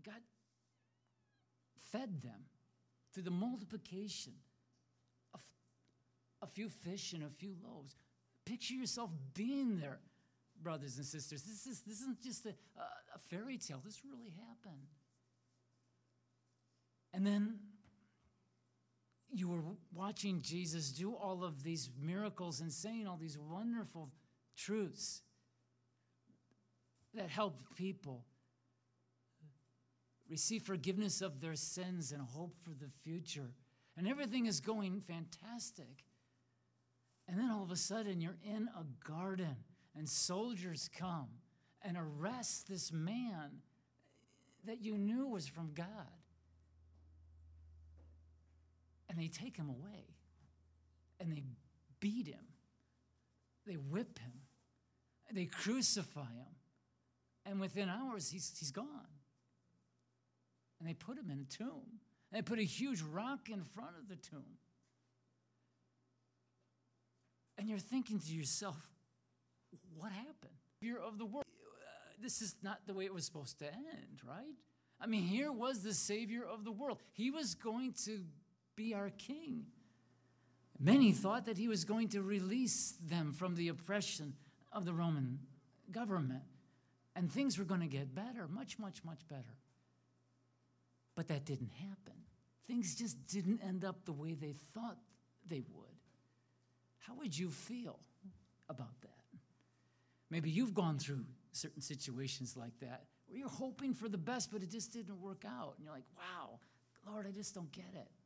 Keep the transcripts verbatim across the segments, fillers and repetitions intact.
God fed them through the multiplication of a few fish and a few loaves. Picture yourself being there, brothers and sisters. This, is, this isn't just a, a fairy tale. This really happened. And then you were watching Jesus do all of these miracles and saying all these wonderful truths that help people receive forgiveness of their sins and hope for the future. And everything is going fantastic. And then all of a sudden you're in a garden and soldiers come and arrest this man that you knew was from God. And they take him away. And they beat him. They whip him. They crucify him. And within hours, he's, he's gone. And they put him in a tomb. And they put a huge rock in front of the tomb. And you're thinking to yourself, what happened? Fear of the world. Uh, this is not the way it was supposed to end, right? I mean, here was the Savior of the world. He was going to be our king. Many thought that he was going to release them from the oppression of the Roman government. And things were going to get better, much, much, much better. But that didn't happen. Things just didn't end up the way they thought they would. How would you feel about that? Maybe you've gone through certain situations like that, where you're hoping for the best, but it just didn't work out. And you're like, wow, Lord, I just don't get it.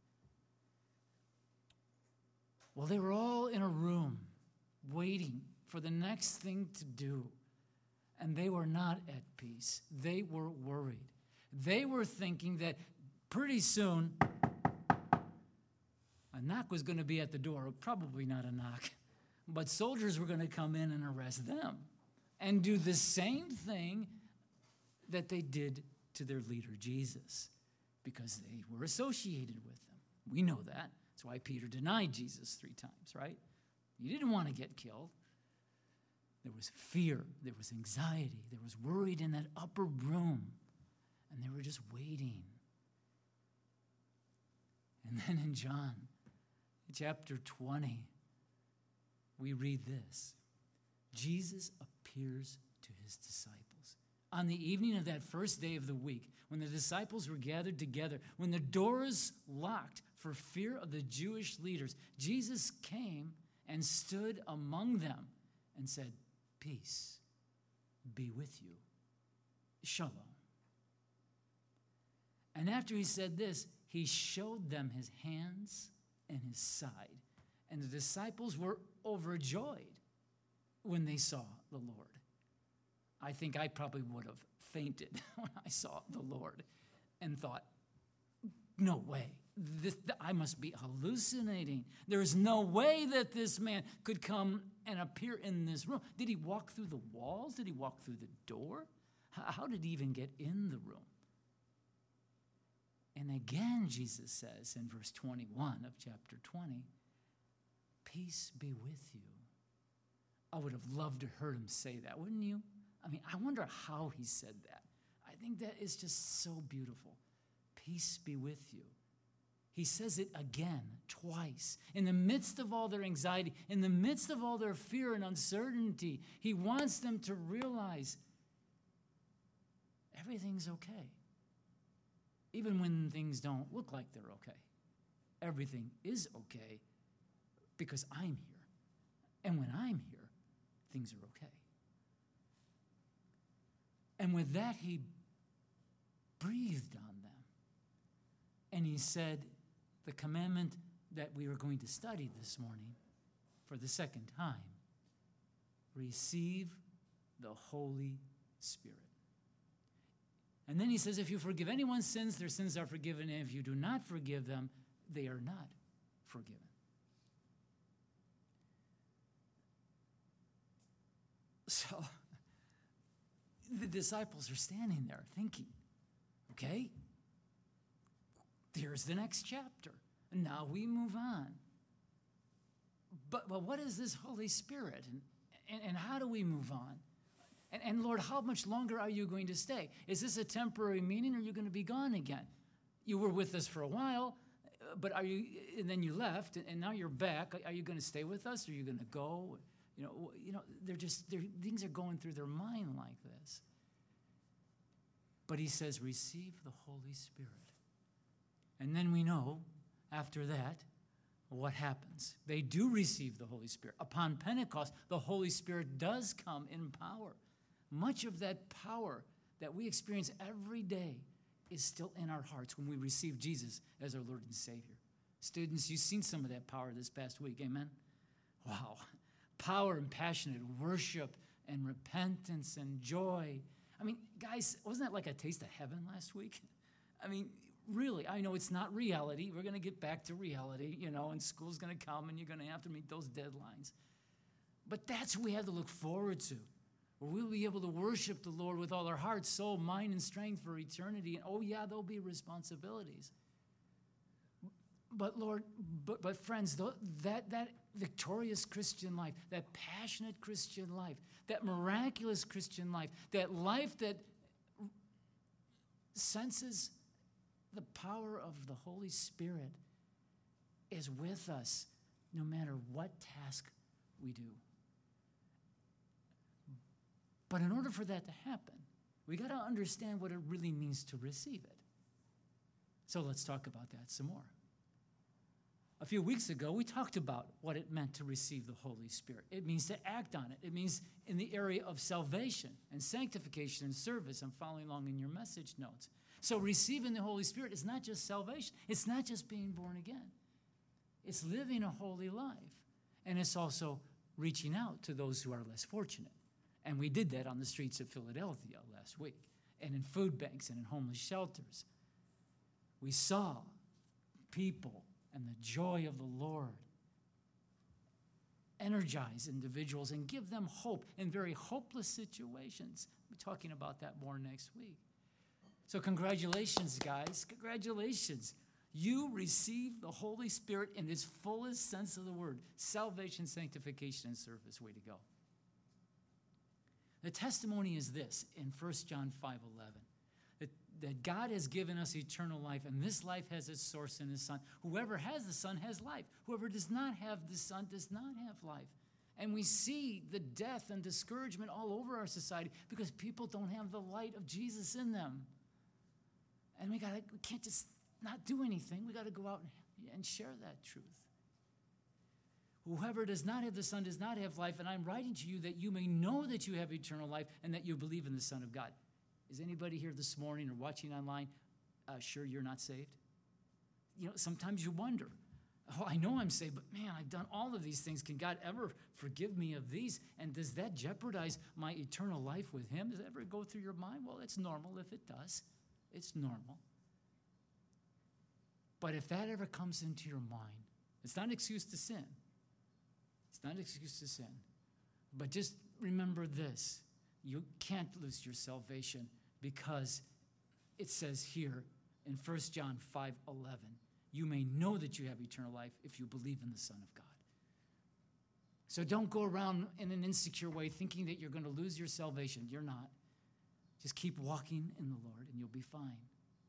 Well, they were all in a room waiting for the next thing to do. And they were not at peace. They were worried. They were thinking that pretty soon a knock was going to be at the door. Probably not a knock. But soldiers were going to come in and arrest them and do the same thing that they did to their leader, Jesus, because they were associated with them. We know that. That's why Peter denied Jesus three times, right? He didn't want to get killed. There was fear. There was anxiety. There was worried in that upper room. And they were just waiting. And then in John chapter twenty, we read this. Jesus appears to his disciples. On the evening of that first day of the week, when the disciples were gathered together, when the doors locked for fear of the Jewish leaders, Jesus came and stood among them and said, "Peace be with you. Shalom." And after he said this, he showed them his hands and his side. And the disciples were overjoyed when they saw the Lord. I think I probably would have fainted when I saw the Lord and thought, no way. This, I must be hallucinating. There is no way that this man could come and appear in this room. Did he walk through the walls? Did he walk through the door? How did he even get in the room? And again, Jesus says in verse twenty-one of chapter twenty, "Peace be with you." I would have loved to heard him say that, wouldn't you? I mean, I wonder how he said that. I think that is just so beautiful. Peace be with you. He says it again, twice. In the midst of all their anxiety, in the midst of all their fear and uncertainty, he wants them to realize everything's okay. Even when things don't look like they're okay. Everything is okay because I'm here. And when I'm here, things are okay. And with that, he breathed on them. And he said, the commandment that we are going to study this morning for the second time, receive the Holy Spirit. And then he says, if you forgive anyone's sins, their sins are forgiven. And if you do not forgive them, they are not forgiven. So the disciples are standing there thinking, okay, here's the next chapter. And now we move on. But, but what is this Holy Spirit? And, and, and how do we move on? And, and Lord, how much longer are you going to stay? Is this a temporary meaning, or are you going to be gone again? You were with us for a while, uh, but are you? And then you left, and, and now you're back. Are you going to stay with us, or are you going to go? You know, you know, they're just they're, things are going through their mind like this. But he says, receive the Holy Spirit. And then we know, after that, what happens. They do receive the Holy Spirit. Upon Pentecost, the Holy Spirit does come in power. Much of that power that we experience every day is still in our hearts when we receive Jesus as our Lord and Savior. Students, you've seen some of that power this past week, amen? Wow. Power and passionate worship and repentance and joy. I mean, guys, wasn't that like a taste of heaven last week? I mean, really, I know it's not reality. We're going to get back to reality, you know, and school's going to come and you're going to have to meet those deadlines. But that's what we have to look forward to, where we'll be able to worship the Lord with all our heart, soul, mind, and strength for eternity. And oh, yeah, there'll be responsibilities. But Lord, but, but friends, that, that victorious Christian life, that passionate Christian life, that miraculous Christian life, that life that senses the power of the Holy Spirit is with us no matter what task we do. But in order for that to happen, we got to understand what it really means to receive it. So let's talk about that some more. A few weeks ago, we talked about what it meant to receive the Holy Spirit. It means to act on it. It means in the area of salvation and sanctification and service. I'm following along in your message notes. So receiving the Holy Spirit is not just salvation. It's not just being born again. It's living a holy life. And it's also reaching out to those who are less fortunate. And we did that on the streets of Philadelphia last week, and in food banks and in homeless shelters. We saw people and the joy of the Lord energize individuals and give them hope in very hopeless situations. We'll be talking about that more next week. So congratulations, guys. Congratulations. You received the Holy Spirit in its fullest sense of the word. Salvation, sanctification, and service. Way to go. The testimony is this in First John five eleven. That, that God has given us eternal life, and this life has its source in his Son. Whoever has the Son has life. Whoever does not have the Son does not have life. And we see the death and discouragement all over our society because people don't have the light of Jesus in them. And we, gotta, we can't just not do anything. We got to go out and, and share that truth. Whoever does not have the Son does not have life, and I'm writing to you that you may know that you have eternal life and that you believe in the Son of God. Is anybody here this morning or watching online uh, sure you're not saved? You know, sometimes you wonder, oh, I know I'm saved, but man, I've done all of these things. Can God ever forgive me of these? And does that jeopardize my eternal life with him? Does that ever go through your mind? Well, it's normal if it does. It's normal. But if that ever comes into your mind, it's not an excuse to sin. It's not an excuse to sin. But just remember this. You can't lose your salvation because it says here in First John five eleven, you may know that you have eternal life if you believe in the Son of God. So don't go around in an insecure way thinking that you're going to lose your salvation. You're not. Just keep walking in the Lord and you'll be fine.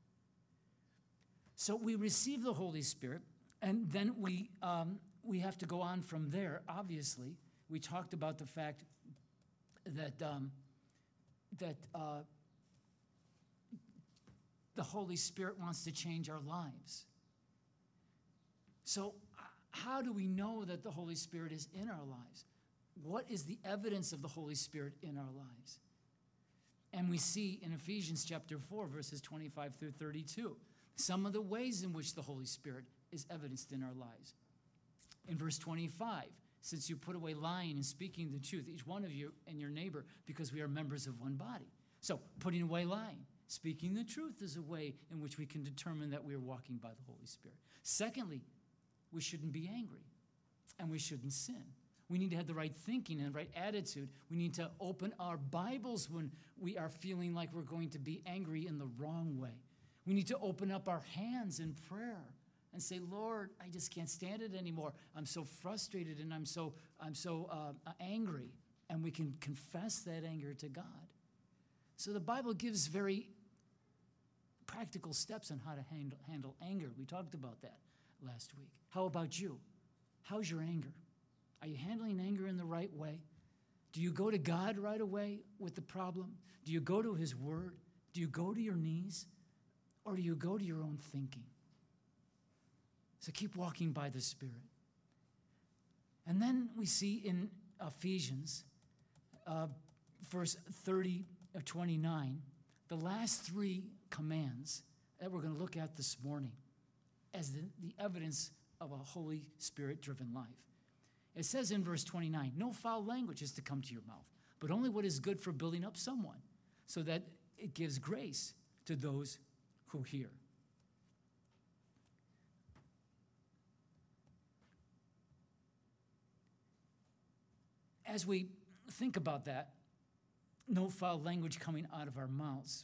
So we receive the Holy Spirit, and then we um, we have to go on from there. Obviously, we talked about the fact that um, that uh, the Holy Spirit wants to change our lives. So how do we know that the Holy Spirit is in our lives? What is the evidence of the Holy Spirit in our lives? And we see in Ephesians chapter four, verses twenty-five through thirty-two, some of the ways in which the Holy Spirit is evidenced in our lives. In verse twenty-five, since you put away lying and speaking the truth, each one of you and your neighbor, because we are members of one body. So putting away lying, speaking the truth is a way in which we can determine that we are walking by the Holy Spirit. Secondly, we shouldn't be angry and we shouldn't sin. We need to have the right thinking and the right attitude. We need to open our Bibles when we are feeling like we're going to be angry in the wrong way. We need to open up our hands in prayer and say, Lord, I just can't stand it anymore. I'm so frustrated and I'm so I'm so uh, angry. and we can confess that anger to God. So the Bible gives very practical steps on how to handle, handle anger. We talked about that last week. How about you? How's your anger? Are you handling anger in the right way? Do you go to God right away with the problem? Do you go to his word? Do you go to your knees? Or do you go to your own thinking? So keep walking by the Spirit. And then we see in Ephesians, uh, verse thirty of twenty-nine, the last three commands that we're going to look at this morning as the, the evidence of a Holy Spirit-driven life. It says in verse twenty-nine, no foul language is to come to your mouth, but only what is good for building up someone, so that it gives grace to those who hear. As we think about that, no foul language coming out of our mouths,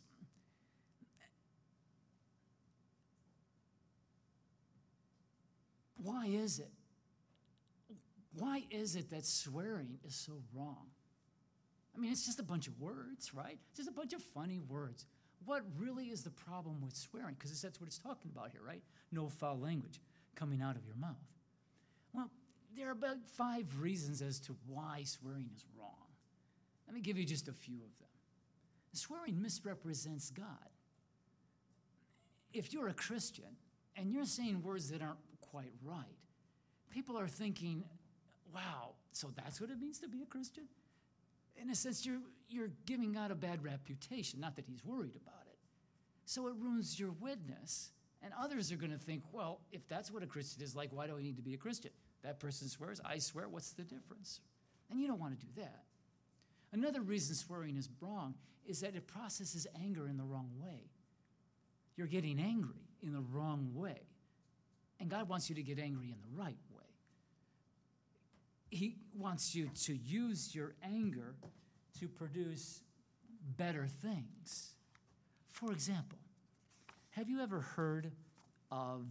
why is it? Why is it that swearing is so wrong? I mean, it's just a bunch of words, right? It's just a bunch of funny words. What really is the problem with swearing? Because that's what it's talking about here, right? No foul language coming out of your mouth. Well, there are about five reasons as to why swearing is wrong. Let me give you just a few of them. Swearing misrepresents God. If you're a Christian and you're saying words that aren't quite right, people are thinking, wow, so that's what it means to be a Christian? In a sense, you're, you're giving God a bad reputation, not that he's worried about it. So it ruins your witness. And others are going to think, well, if that's what a Christian is like, why do I need to be a Christian? That person swears, I swear, what's the difference? And you don't want to do that. Another reason swearing is wrong is that it processes anger in the wrong way. You're getting angry in the wrong way. And God wants you to get angry in the right way. He wants you to use your anger to produce better things. For example, have you ever heard of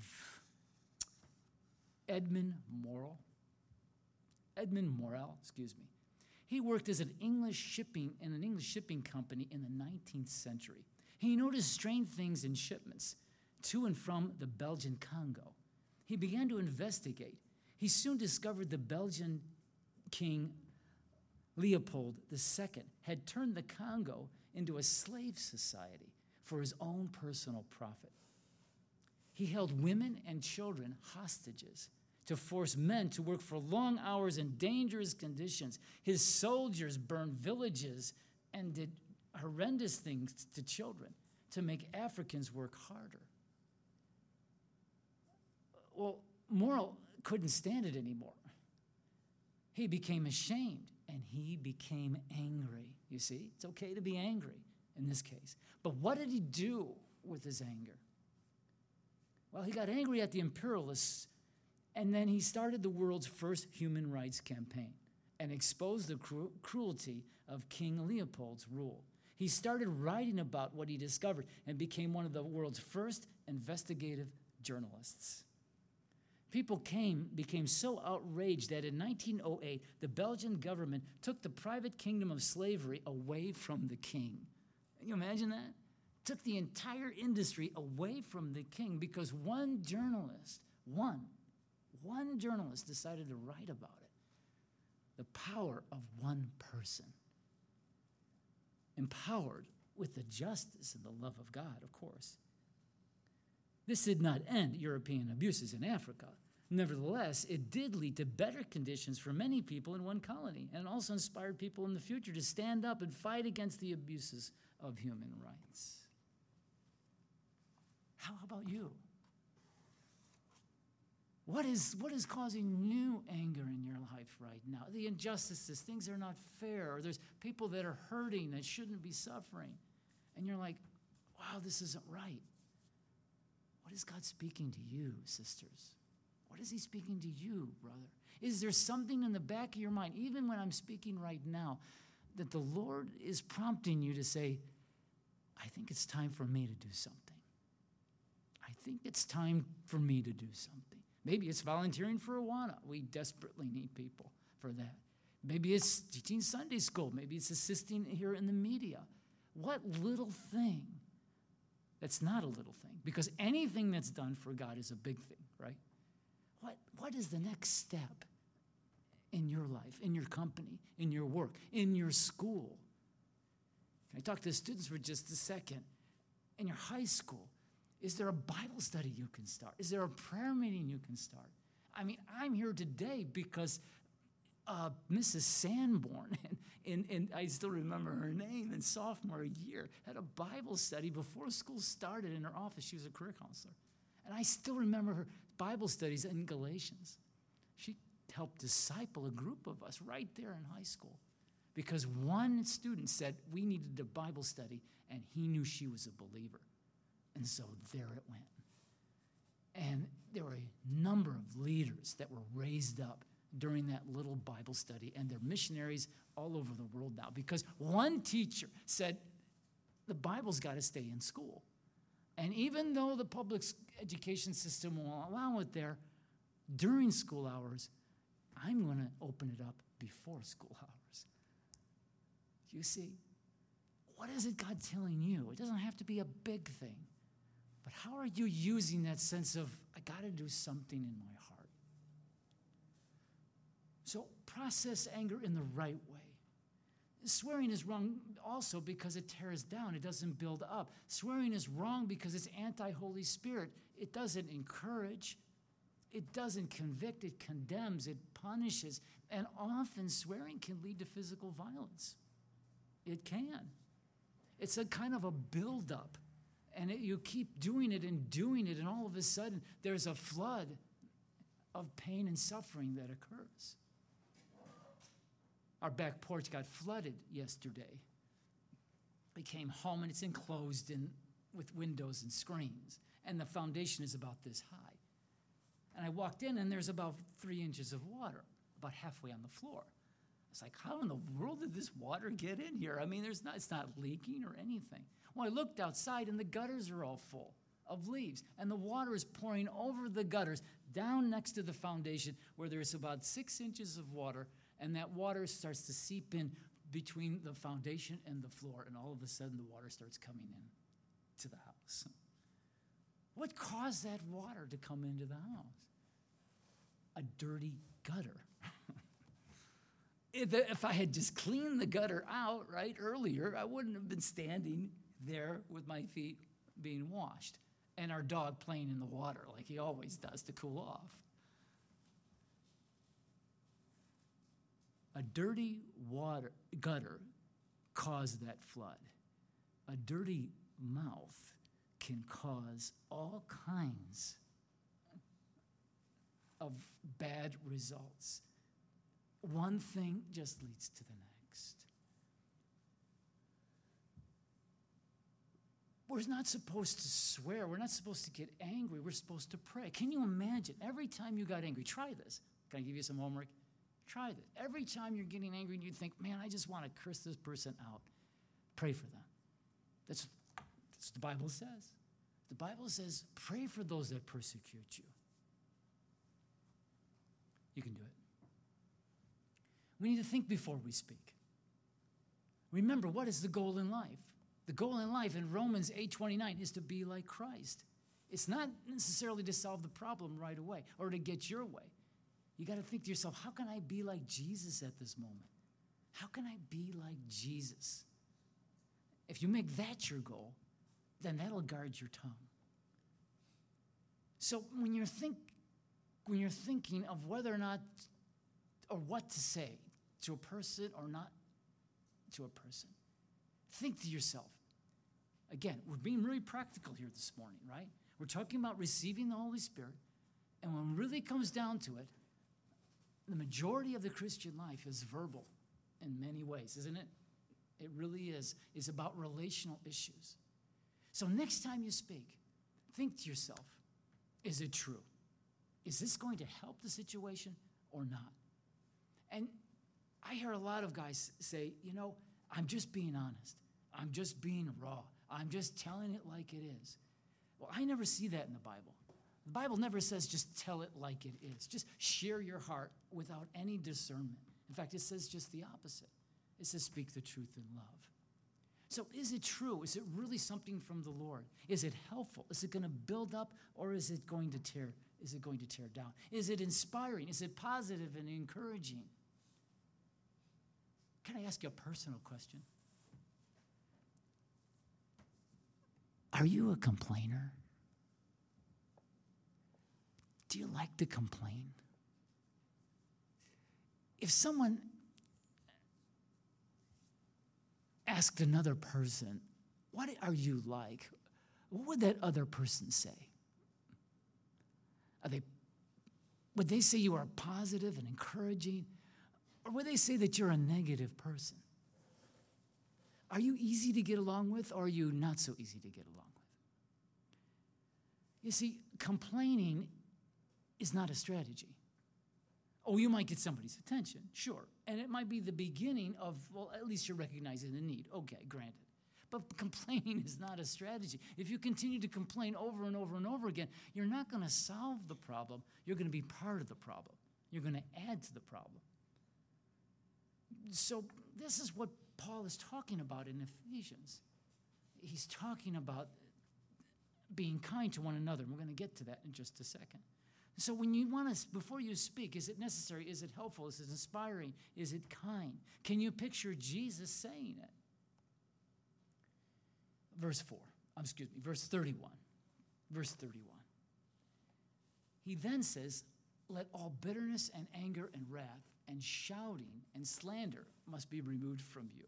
Edmund Morrell? Edmund Morrell, excuse me. He worked as an English shipping in an English shipping company in the nineteenth century. He noticed strange things in shipments to and from the Belgian Congo. He began to investigate. He soon discovered the Belgian king Leopold the Second had turned the Congo into a slave society for his own personal profit. He held women and children hostages to force men to work for long hours in dangerous conditions. His soldiers burned villages and did horrendous things to children to make Africans work harder. Well, Morrell couldn't stand it anymore. He became ashamed and he became angry. You see, it's okay to be angry in this case. But what did he do with his anger? Well, he got angry at the imperialists, and then he started the world's first human rights campaign and exposed the cru- cruelty of King Leopold's rule. He started writing about what he discovered and became one of the world's first investigative journalists. People came, became so outraged that in nineteen oh eight, the Belgian government took the private kingdom of slavery away from the king. Can you imagine that? Took the entire industry away from the king because one journalist, one, one journalist decided to write about it. The power of one person. Empowered with the justice and the love of God, of course. This did not end European abuses in Africa. Nevertheless, it did lead to better conditions for many people in one colony, and also inspired people in the future to stand up and fight against the abuses of human rights. How about you? What is, what is causing you anger in your life right now? The injustices, things are not fair, or there's people that are hurting that shouldn't be suffering. And you're like, wow, this isn't right. What is God speaking to you, sisters? What is he speaking to you, brother? Is there something in the back of your mind, even when I'm speaking right now, that the Lord is prompting you to say, I think it's time for me to do something. I think it's time for me to do something. Maybe it's volunteering for Awana. We desperately need people for that. Maybe it's teaching Sunday school. Maybe it's assisting here in the media. What little thing that's not a little thing? Because anything that's done for God is a big thing, right? What, what is the next step in your life, in your company, in your work, in your school? Can I talk to the students for just a second? In your high school, is there a Bible study you can start? Is there a prayer meeting you can start? I mean, I'm here today because uh, Missus Sanborn, and, and, and I still remember her name, in sophomore year, had a Bible study before school started in her office. She was a career counselor. And I still remember her Bible studies in Galatians. She helped disciple a group of us right there in high school because one student said we needed a Bible study, and he knew she was a believer. And so there it went. And there were a number of leaders that were raised up during that little Bible study, and they're missionaries all over the world now because one teacher said the Bible's got to stay in school. And even though the public education system won't allow it there, during school hours, I'm going to open it up before school hours. You see, what is it God telling you? It doesn't have to be a big thing. But how are you using that sense of, I got to do something in my heart? So process anger in the right way. Swearing is wrong also because it tears down. It doesn't build up. Swearing is wrong because it's anti-Holy Spirit. It doesn't encourage. It doesn't convict. It condemns. It punishes. And often swearing can lead to physical violence. It can. It's a kind of a buildup. And it, you keep doing it and doing it, and all of a sudden there's a flood of pain and suffering that occurs. Our back porch got flooded yesterday. We came home, and it's enclosed in, with windows and screens, and the foundation is about this high. And I walked in, and there's about three inches of water, about halfway on the floor. It's like, how in the world did this water get in here? I mean, there's not, it's not leaking or anything. Well, I looked outside, and the gutters are all full of leaves, and the water is pouring over the gutters down next to the foundation where there's about six inches of water, and that water starts to seep in between the foundation and the floor, and all of a sudden the water starts coming in to the house. What caused that water to come into the house? A dirty gutter. If I had just cleaned the gutter out right earlier, I wouldn't have been standing there with my feet being washed and our dog playing in the water like he always does to cool off. A dirty water gutter caused that flood. A dirty mouth can cause all kinds of bad results. One thing just leads to the next. We're not supposed to swear. We're not supposed to get angry. We're supposed to pray. Can you imagine? Every time you got angry, try this. Can I give you some homework? Try this. Every time you're getting angry and you think, man, I just want to curse this person out, pray for them. That's, that's what the Bible says. The Bible says, pray for those that persecute you. You can do it. We need to think before we speak. Remember, what is the goal in life? The goal in life in Romans eight twenty-nine is to be like Christ. It's not necessarily to solve the problem right away or to get your way. You got to think to yourself, how can I be like Jesus at this moment? How can I be like Jesus? If you make that your goal, then that'll guard your tongue. So when you're think, when you're thinking of whether or not or what to say to a person or not to a person, think to yourself. Again, we're being really practical here this morning, right? We're talking about receiving the Holy Spirit, and when it really comes down to it, the majority of the Christian life is verbal in many ways, isn't it? It really is. It's about relational issues. So next time you speak, think to yourself, is it true? Is this going to help the situation or not? And I hear a lot of guys say, you know, I'm just being honest. I'm just being raw. I'm just telling it like it is. Well, I never see that in the Bible. The Bible never says just tell it like it is. Just share your heart without any discernment. In fact, it says just the opposite. It says speak the truth in love. So is it true? Is it really something from the Lord? Is it helpful? Is it going to build up, or is it going to tear, is it going to tear down? Is it inspiring? Is it positive and encouraging? Can I ask you a personal question? Are you a complainer? Do you like to complain? If someone asked another person, what are you like? What would that other person say? Are they, would they say you are positive and encouraging? Or would they say that you're a negative person? Are you easy to get along with, or are you not so easy to get along with? You see, complaining is not a strategy. Oh, you might get somebody's attention, sure. And it might be the beginning of, well, at least you're recognizing the need. Okay, granted. But complaining is not a strategy. If you continue to complain over and over and over again, you're not going to solve the problem. You're going to be part of the problem. You're going to add to the problem. So this is what Paul is talking about in Ephesians. He's talking about being kind to one another. And we're going to get to that in just a second. So when you want to, before you speak, is it necessary? Is it helpful? Is it inspiring? Is it kind? Can you picture Jesus saying it? Verse four, um, excuse me, verse thirty-one. Verse thirty-one. He then says, let all bitterness and anger and wrath and shouting and slander must be removed from you.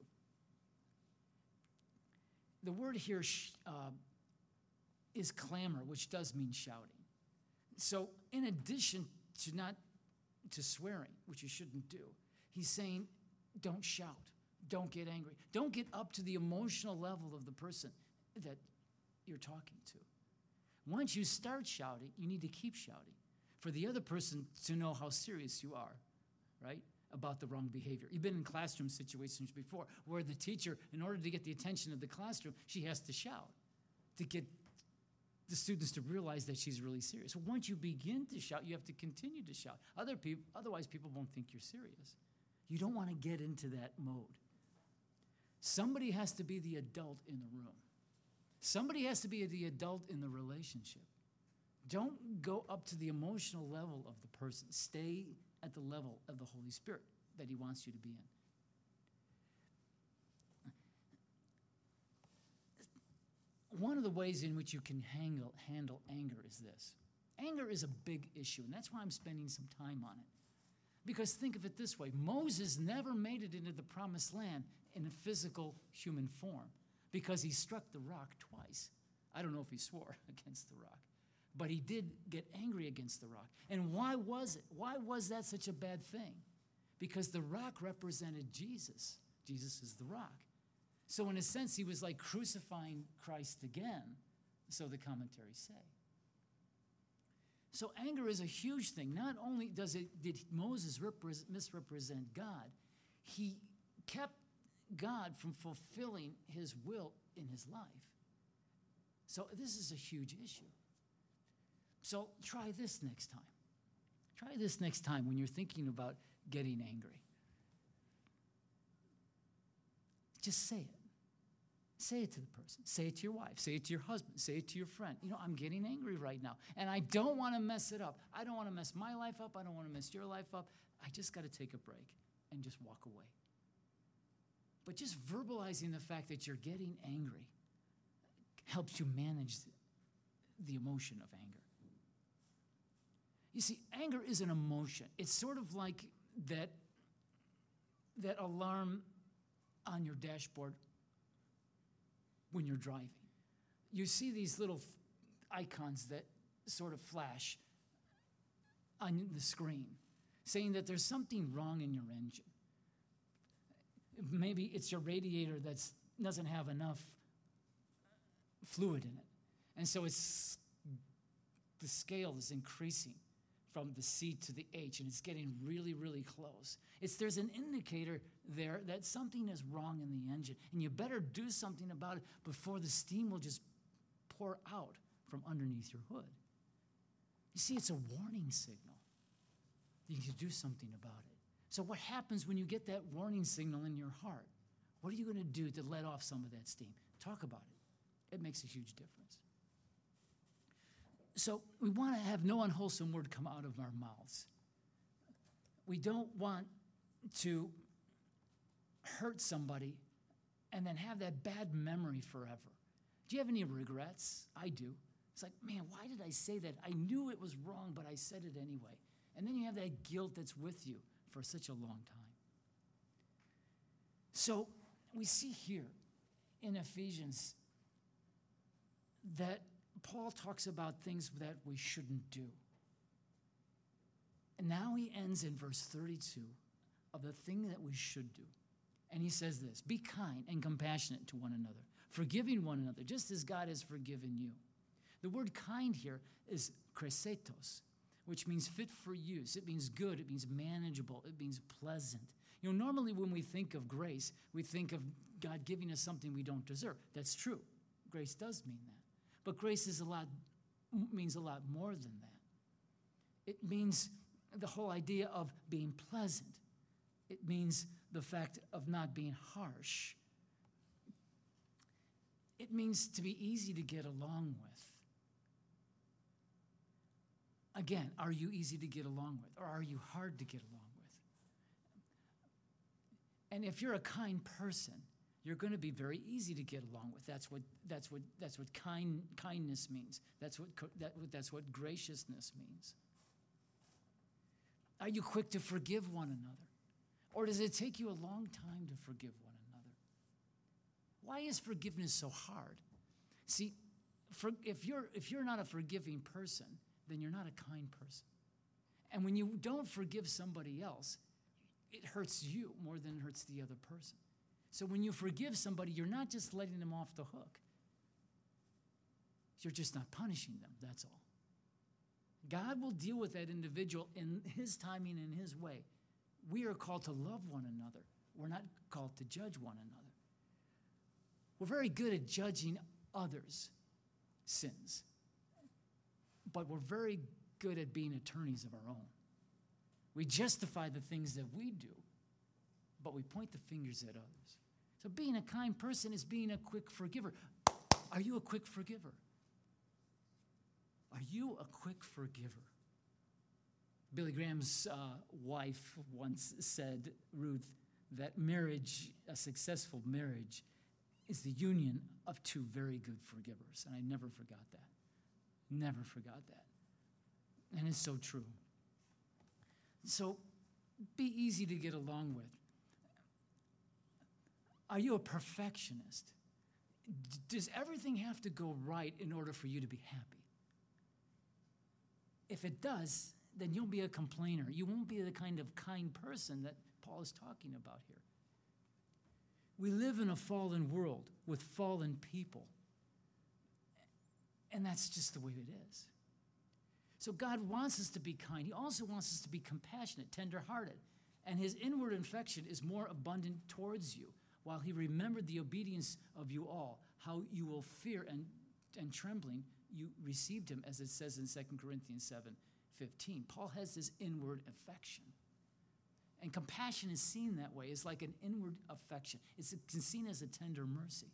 The word here uh, is clamor, which does mean shouting. So in addition to not to swearing, which you shouldn't do, he's saying don't shout, don't get angry, don't get up to the emotional level of the person that you're talking to. Once you start shouting, you need to keep shouting for the other person to know how serious you are, right, about the wrong behavior. You've been in classroom situations before where the teacher, in order to get the attention of the classroom, she has to shout to get the students to realize that she's really serious. So once you begin to shout, you have to continue to shout. Other people, otherwise, people won't think you're serious. You don't want to get into that mode. Somebody has to be the adult in the room. Somebody has to be the adult in the relationship. Don't go up to the emotional level of the person. Stay at the level of the Holy Spirit that he wants you to be in. One of the ways in which you can handle, handle anger is this. Anger is a big issue, and that's why I'm spending some time on it. Because think of it this way. Moses never made it into the promised land in a physical human form because he struck the rock twice. I don't know if he swore against the rock, but he did get angry against the rock. And why was it? Why was that such a bad thing? Because the rock represented Jesus. Jesus is the rock. So in a sense, he was like crucifying Christ again, so the commentaries say. So anger is a huge thing. Not only does it did Moses repre- misrepresent God, he kept God from fulfilling his will in his life. So this is a huge issue. So try this next time. Try this next time when you're thinking about getting angry. Just say it. Say it to the person. Say it to your wife. Say it to your husband. Say it to your friend. You know, I'm getting angry right now, and I don't want to mess it up. I don't want to mess my life up. I don't want to mess your life up. I just got to take a break and just walk away. But just verbalizing the fact that you're getting angry helps you manage the emotion of anger. You see, anger is an emotion. It's sort of like that, that alarm on your dashboard when you're driving. You see these little icons that sort of flash on the screen saying that there's something wrong in your engine. Maybe it's your radiator that doesn't have enough fluid in it. And so it's the scale is increasing from the C to the H, and it's getting really, really close. It's there's an indicator there that something is wrong in the engine, and you better do something about it before the steam will just pour out from underneath your hood. You see, it's a warning signal. You need to do something about it. So what happens when you get that warning signal in your heart? What are you going to do to let off some of that steam? Talk about it. It makes a huge difference. So we want to have no unwholesome word come out of our mouths. We don't want to hurt somebody and then have that bad memory forever. Do you have any regrets? I do. It's like, man, why did I say that? I knew it was wrong, but I said it anyway. And then you have that guilt that's with you for such a long time. So we see here in Ephesians that Paul talks about things that we shouldn't do. And now he ends in verse thirty-two of the thing that we should do. And he says this, be kind and compassionate to one another, forgiving one another, just as God has forgiven you. The word kind here is kresetos, which means fit for use. It means good. It means manageable. It means pleasant. You know, normally when we think of grace, we think of God giving us something we don't deserve. That's true. Grace does mean that. But grace is a lot, means a lot more than that. It means the whole idea of being pleasant. It means the fact of not being harsh. It means to be easy to get along with. Again, are you easy to get along with, or are you hard to get along with? And if you're a kind person, you're going to be very easy to get along with. That's what that's what that's what kind kindness means. That's what that, that's what graciousness means. Are you quick to forgive one another? Or does it take you a long time to forgive one another? Why is forgiveness so hard? See, for, if you're if you're not a forgiving person, then you're not a kind person. And when you don't forgive somebody else, it hurts you more than it hurts the other person. So when you forgive somebody, you're not just letting them off the hook. You're just not punishing them, that's all. God will deal with that individual in his timing and his way. We are called to love one another. We're not called to judge one another. We're very good at judging others' sins, but we're very good at being attorneys of our own. We justify the things that we do, but we point the fingers at others. So being a kind person is being a quick forgiver. Are you a quick forgiver? Are you a quick forgiver? Billy Graham's uh, wife once said, Ruth, that marriage, a successful marriage, is the union of two very good forgivers. And I never forgot that. Never forgot that. And it's so true. So be easy to get along with. Are you a perfectionist? Does everything have to go right in order for you to be happy? If it does, then you'll be a complainer. You won't be the kind of kind person that Paul is talking about here. We live in a fallen world with fallen people. And that's just the way it is. So God wants us to be kind. He also wants us to be compassionate, tender-hearted. And his inward affection is more abundant towards you, while he remembered the obedience of you all, how you will fear and, and trembling you received him, as it says in Second Corinthians seven fifteen. Paul has this inward affection. And compassion is seen that way. It's like an inward affection. It's seen as a tender mercy.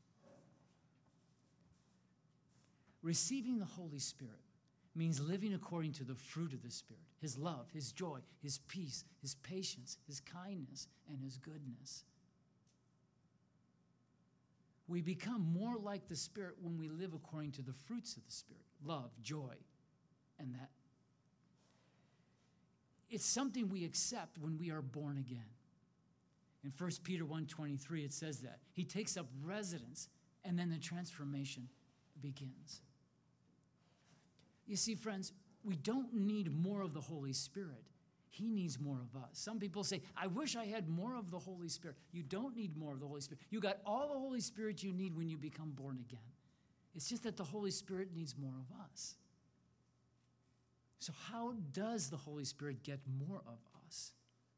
Receiving the Holy Spirit means living according to the fruit of the Spirit, his love, his joy, his peace, his patience, his kindness, and his goodness. We become more like the Spirit when we live according to the fruits of the Spirit, love, joy, and that. It's something we accept when we are born again. In First Peter one twenty-three, it says that. He takes up residence, and then the transformation begins. You see, friends, we don't need more of the Holy Spirit. He needs more of us. Some people say, I wish I had more of the Holy Spirit. You don't need more of the Holy Spirit. You got all the Holy Spirit you need when you become born again. It's just that the Holy Spirit needs more of us. So how does the Holy Spirit get more of us?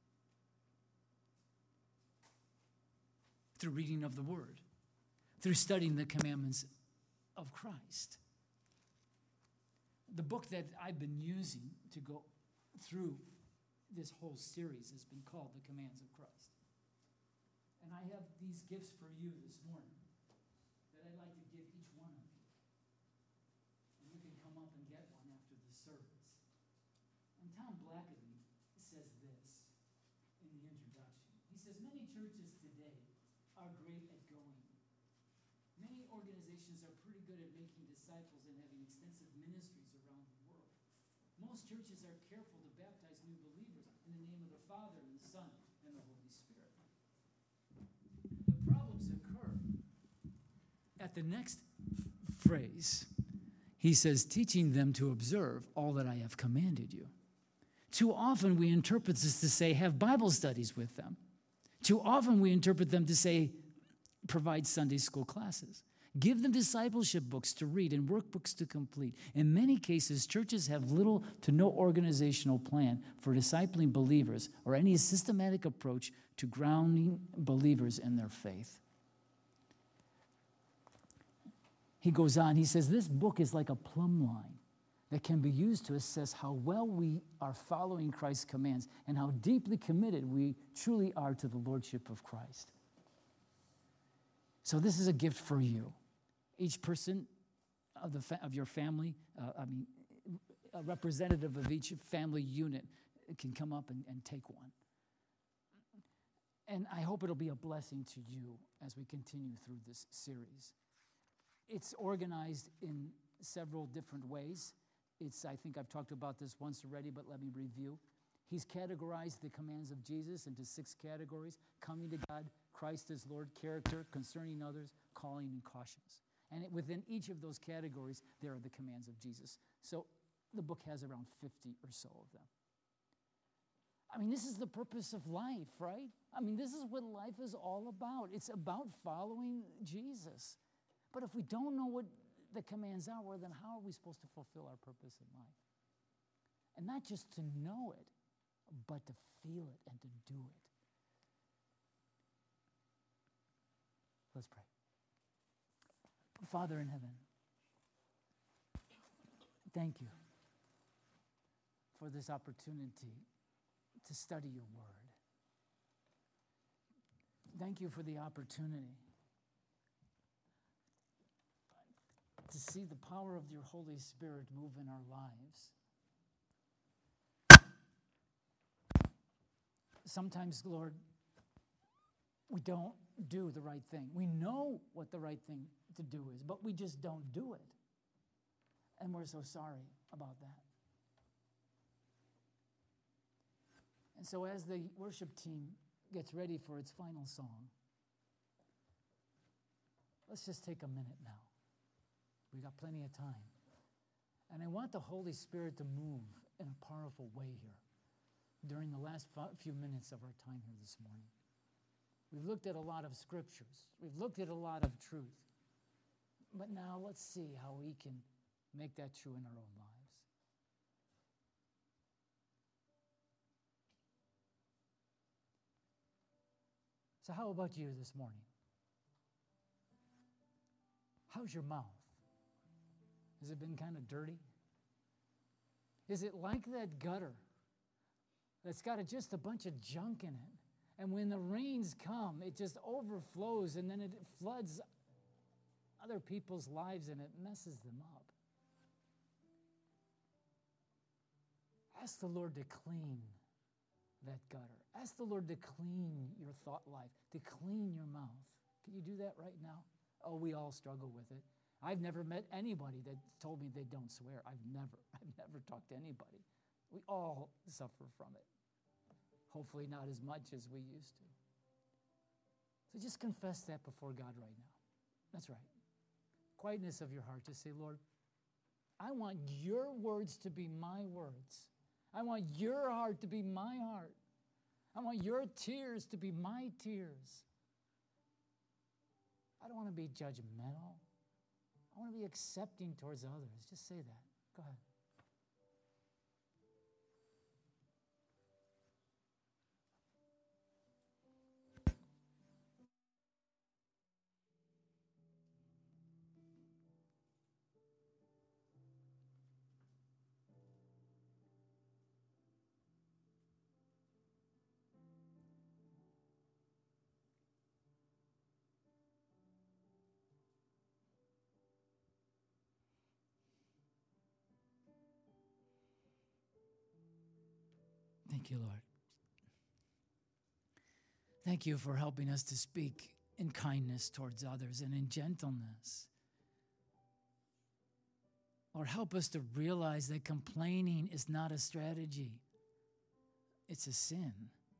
Through reading of the Word, through studying the commandments of Christ. The book that I've been using to go through this whole series has been called The Commands of Christ. And I have these gifts for you this morning that I'd like to give each one of you. And you can come up and get one after the service. And Tom Blackaby says this in the introduction. He says, many churches today are great at going. Many organizations are pretty good at making disciples and having extensive ministries around the world. Most churches are careful to baptize new believers in the name of the Father and the Son and the Holy Spirit. The problems occur at the next phrase. He says, teaching them to observe all that I have commanded you. Too often we interpret this to say, have Bible studies with them. Too often we interpret them to say, provide Sunday school classes. Give them discipleship books to read and workbooks to complete. In many cases, churches have little to no organizational plan for discipling believers or any systematic approach to grounding believers in their faith. He goes on, he says, this book is like a plumb line that can be used to assess how well we are following Christ's commands and how deeply committed we truly are to the Lordship of Christ. So this is a gift for you. Each person of, the fa- of your family, uh, I mean, a representative of each family unit can come up and, and take one. And I hope it'll be a blessing to you as we continue through this series. It's organized in several different ways. It's, I think I've talked about this once already, but let me review. He's categorized the commands of Jesus into six categories: coming to God, Christ as Lord, character, concerning others, calling, and cautions. And it, within each of those categories, there are the commands of Jesus. So the book has around fifty or so of them. I mean, this is the purpose of life, right? I mean, this is what life is all about. It's about following Jesus. But if we don't know what the commands are, well, then how are we supposed to fulfill our purpose in life? And not just to know it, but to feel it and to do it. Let's pray. Father in heaven, thank you for this opportunity to study your word. Thank you for the opportunity to see the power of your Holy Spirit move in our lives. Sometimes, Lord, we don't do the right thing. We know what the right thing to do is, but we just don't do it. And we're so sorry about that. And so as the worship team gets ready for its final song, let's just take a minute now. We got plenty of time. And I want the Holy Spirit to move in a powerful way here during the last few minutes of our time here this morning. We've looked at a lot of scriptures. We've looked at a lot of truth. But now let's see how we can make that true in our own lives. So how about you this morning? How's your mouth? Has it been kind of dirty? Is it like that gutter that's got a, just a bunch of junk in it? And when the rains come, it just overflows and then it floods other people's lives and it messes them up. Ask the Lord to clean that gutter. Ask the Lord to clean your thought life, to clean your mouth. Can you do that right now? Oh, we all struggle with it. I've never met anybody that told me they don't swear. I've never, I've never talked to anybody. We all suffer from it. Hopefully not as much as we used to. So just confess that before God right now. That's right. Quietness of your heart. Just say, Lord, I want your words to be my words. I want your heart to be my heart. I want your tears to be my tears. I don't want to be judgmental. I want to be accepting towards others. Just say that. Go ahead. Thank you, Lord. Thank you for helping us to speak in kindness towards others and in gentleness. Lord, help us to realize that complaining is not a strategy. It's a sin.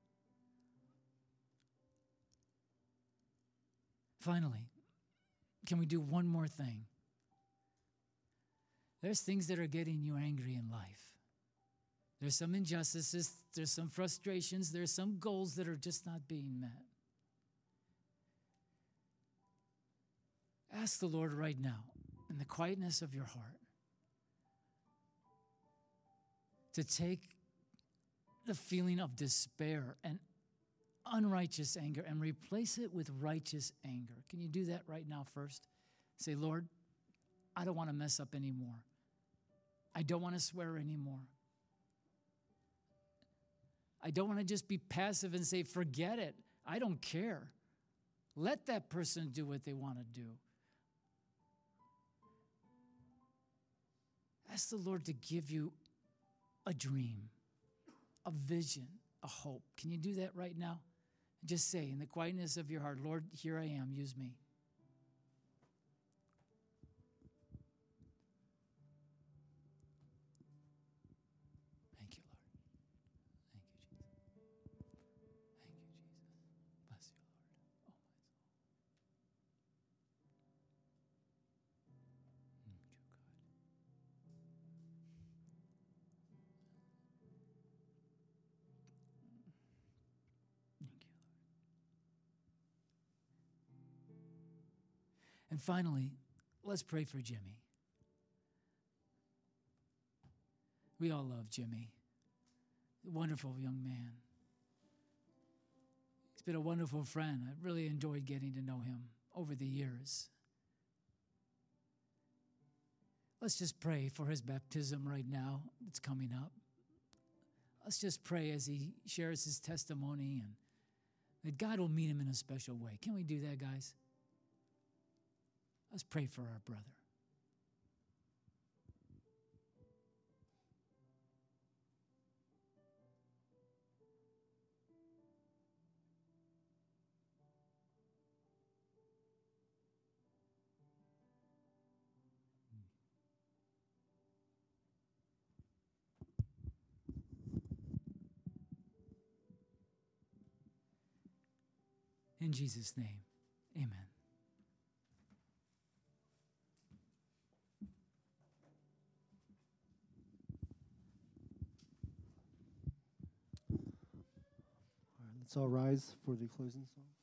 Finally, can we do one more thing? There's things that are getting you angry in life. There's some injustices, there's some frustrations, there's some goals that are just not being met. Ask the Lord right now, in the quietness of your heart, to take the feeling of despair and unrighteous anger and replace it with righteous anger. Can you do that right now first? Say, Lord, I don't want to mess up anymore. I don't want to swear anymore. I don't want to just be passive and say, forget it. I don't care. Let that person do what they want to do. Ask the Lord to give you a dream, a vision, a hope. Can you do that right now? Just say in the quietness of your heart, Lord, here I am, use me. Thank you, Lord. Thank you, Jesus. Thank you, Jesus. Bless you, Lord. Oh, my soul. Thank you, God. Thank you, Lord. And finally, let's pray for Jimmy. We all love Jimmy, a wonderful young man. He's been a wonderful friend. I've really enjoyed getting to know him over the years. Let's just pray for his baptism right now. It's coming up. Let's just pray as he shares his testimony and that God will meet him in a special way. Can we do that, guys? Let's pray for our brother. In Jesus' name, amen. All right, let's all rise for the closing song.